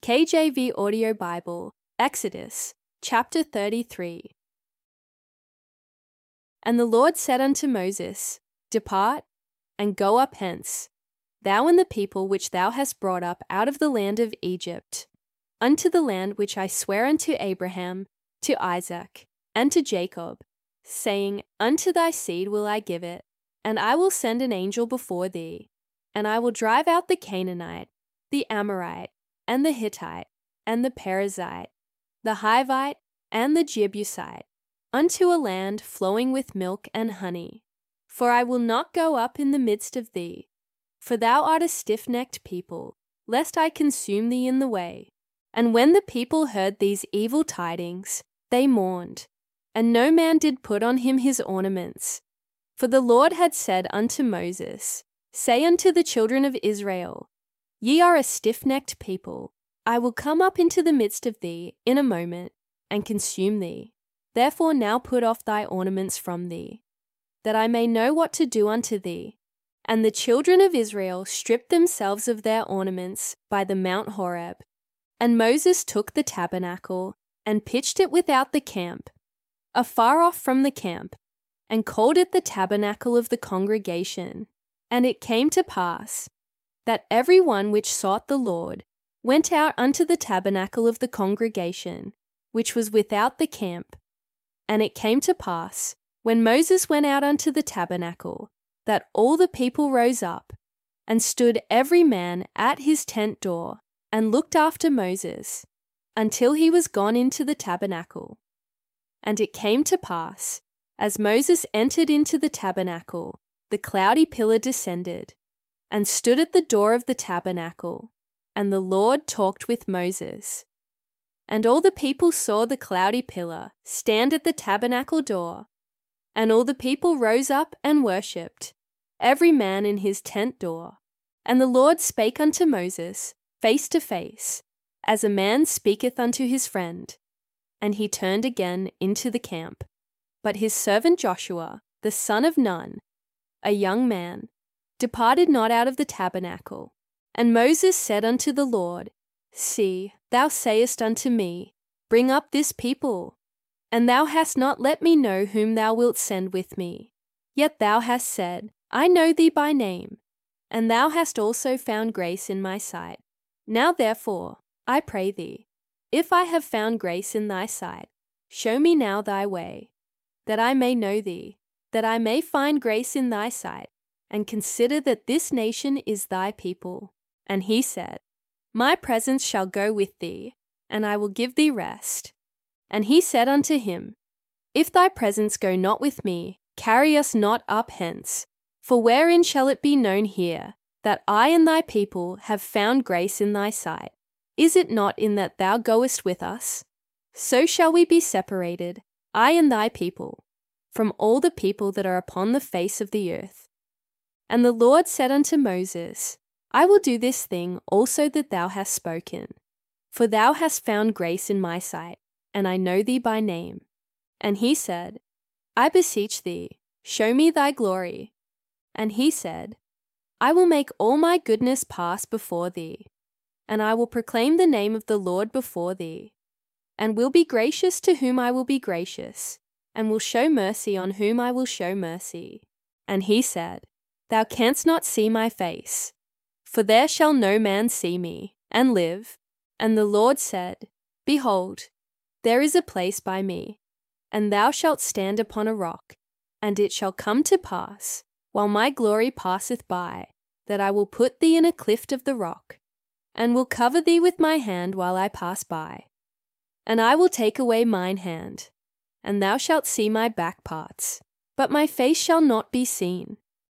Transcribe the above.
KJV Audio Bible, Exodus, chapter 33. And the Lord said unto Moses, Depart, and go up hence, thou and the people which thou hast brought up out of the land of Egypt, unto the land which I swear unto Abraham, to Isaac, and to Jacob, saying, Unto thy seed will I give it, and I will send an angel before thee, and I will drive out the Canaanite, the Amorite, and the Hittite, and the Perizzite, the Hivite, and the Jebusite, unto a land flowing with milk and honey. For I will not go up in the midst of thee, for thou art a stiff-necked people, lest I consume thee in the way. And when the people heard these evil tidings, they mourned, and no man did put on him his ornaments. For the Lord had said unto Moses, Say unto the children of Israel, Ye are a stiff-necked people. I will come up into the midst of thee in a moment, and consume thee. Therefore now put off thy ornaments from thee, that I may know what to do unto thee. And the children of Israel stripped themselves of their ornaments by the Mount Horeb. And Moses took the tabernacle, and pitched it without the camp, afar off from the camp, and called it the tabernacle of the congregation. And it came to pass, that every one which sought the Lord went out unto the tabernacle of the congregation, which was without the camp. And it came to pass, when Moses went out unto the tabernacle, that all the people rose up, and stood every man at his tent door, and looked after Moses, until he was gone into the tabernacle. And it came to pass, as Moses entered into the tabernacle, the cloudy pillar descended, and stood at the door of the tabernacle, and the Lord talked with Moses. And all the people saw the cloudy pillar stand at the tabernacle door, and all the people rose up and worshipped, every man in his tent door. And the Lord spake unto Moses face to face, as a man speaketh unto his friend. And he turned again into the camp. But his servant Joshua, the son of Nun, a young man, departed not out of the tabernacle. And Moses said unto the Lord, See, thou sayest unto me, Bring up this people. And thou hast not let me know whom thou wilt send with me. Yet thou hast said, I know thee by name, and thou hast also found grace in my sight. Now therefore, I pray thee, if I have found grace in thy sight, show me now thy way, that I may know thee, that I may find grace in thy sight, and consider that this nation is thy people. And he said, My presence shall go with thee, and I will give thee rest. And he said unto him, If thy presence go not with me, carry us not up hence. For wherein shall it be known here, that I and thy people have found grace in thy sight? Is it not in that thou goest with us? So shall we be separated, I and thy people, from all the people that are upon the face of the earth. And the Lord said unto Moses, I will do this thing also that thou hast spoken, for thou hast found grace in my sight, and I know thee by name. And he said, I beseech thee, show me thy glory. And he said, I will make all my goodness pass before thee, and I will proclaim the name of the Lord before thee, and will be gracious to whom I will be gracious, and will show mercy on whom I will show mercy. And he said, Thou canst not see my face, for there shall no man see me, and live. And the Lord said, Behold, there is a place by me, and thou shalt stand upon a rock. And it shall come to pass, while my glory passeth by, that I will put thee in a cleft of the rock, and will cover thee with my hand while I pass by. And I will take away mine hand, and thou shalt see my back parts, but my face shall not be seen.